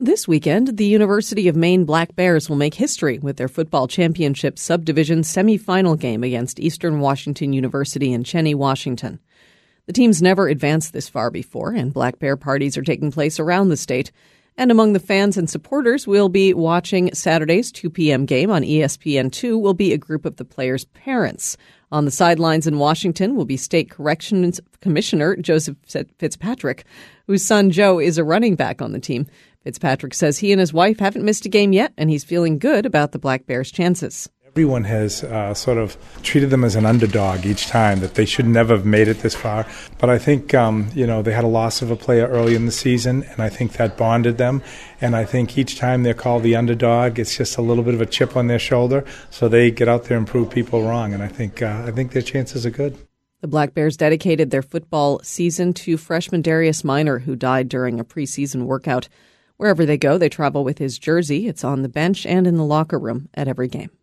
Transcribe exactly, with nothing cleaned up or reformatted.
This weekend, the University of Maine Black Bears will make history with their football championship subdivision semifinal game against Eastern Washington University in Cheney, Washington. The teams never advanced this far before, and Black Bear parties are taking place around the state. And among the fans and supporters, we'll be watching Saturday's two p.m. game on E S P N two will be a group of the players' parents. On the sidelines in Washington will be State Corrections Commissioner Joseph Fitzpatrick, whose son Joe is a running back on the team. Fitzpatrick says he and his wife haven't missed a game yet, and he's feeling good about the Black Bears' chances. Everyone has uh, sort of treated them as an underdog each time, that they should never have made it this far. But I think, um, you know, they had a loss of a player early in the season, and I think that bonded them. And I think each time they're called the underdog, it's just a little bit of a chip on their shoulder, so they get out there and prove people wrong. And I think uh, I think their chances are good. The Black Bears dedicated their football season to freshman Darius Minor, who died during a preseason workout. Wherever they go, they travel with his jersey. It's on the bench and in the locker room at every game.